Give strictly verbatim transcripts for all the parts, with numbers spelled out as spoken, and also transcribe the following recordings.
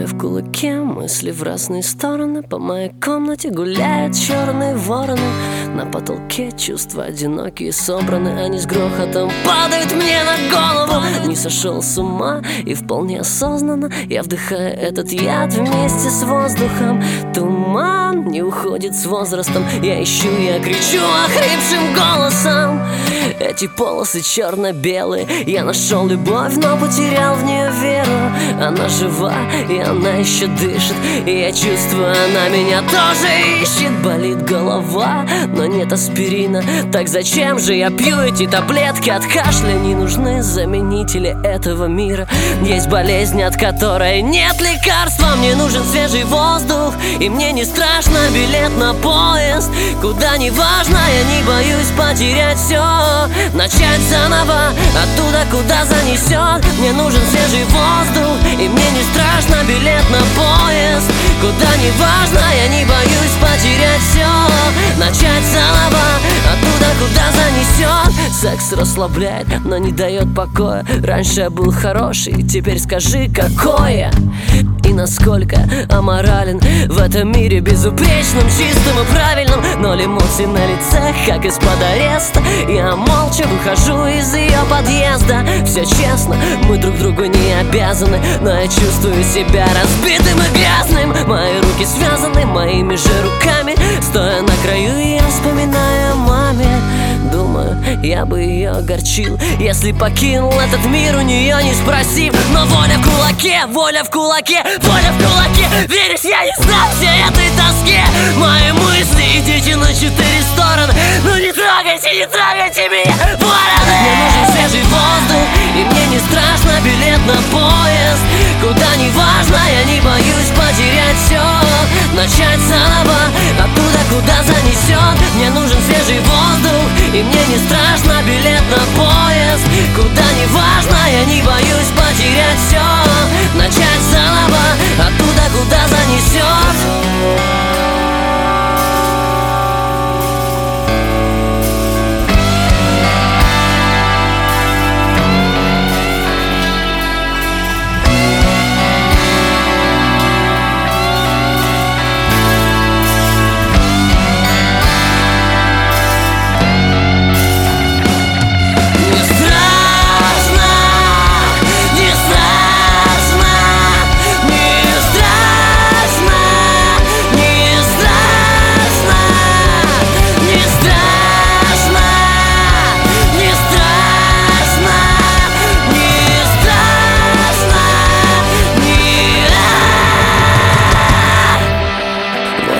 Воля в кулаке, мысли в разные стороны. По моей комнате гуляют черные вороны. На потолке чувства одинокие собраны. Они с грохотом падают мне на голову. Не сошел с ума и вполне осознанно я вдыхаю этот яд вместе с воздухом. Туман не уходит с возрастом. Я ищу, я кричу охрипшим голосом. Эти полосы черно-белые. Я нашел любовь, но потерял в нее веру. Она жива, и она еще дышит. И я чувствую, она меня тоже ищет. Болит голова, но нет аспирина. Так зачем же я пью эти таблетки от кашля? Не нужны заменители этого мира. Есть болезнь, от которой нет лекарства. Мне нужен свежий воздух, и мне не страшно билет на поезд. Куда не важно, я не боюсь потерять все. Начать заново, оттуда, куда занесет. Мне нужен свежий воздух, и мне не страшно билет на поезд. Куда не важно, я не боюсь потерять все. Начать заново, оттуда, куда занесет. Секс расслабляет, но не дает покоя. Раньше я был хороший, теперь скажи, какой я. И насколько аморален в этом мире безупречным, чистым и правильным. Ноль эмоций на лице, как из-под ареста. Я молча выхожу из ее подъезда. Все честно, мы друг другу не обязаны, но я чувствую себя разбитым и грязным. Мои руки связаны моими же руками. Стоя на краю, я вспоминаю о маме. Думаю, я бы ее огорчил, если покинул этот мир у нее не спросив. Но воля в кулаке, воля в кулаке, воля в кулаке. Веришь, я не знаю всей этой тоске. Мои мысли, идите на четыре стороны. Ну не трогайте, не трогайте меня, вороны. Мне нужен свежий воздух, и мне не страшно билет на поезд. Куда не важно, я не боюсь потерять все. Начать заново, оттуда, куда занесет. Мне нужен свежий воздух, и мне не страшно билет на поезд. Куда не важно, я не боюсь потерять все. Начать заново, оттуда, куда занесет.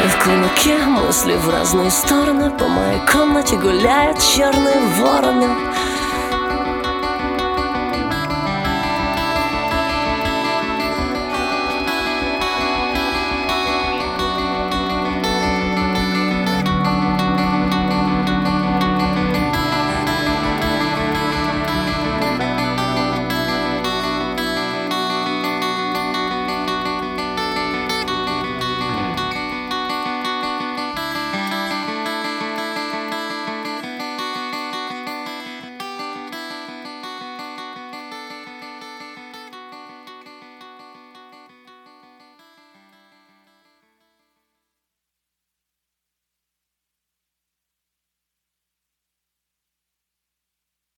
Мысли в разные стороны. По моей комнате гуляют черные вороны.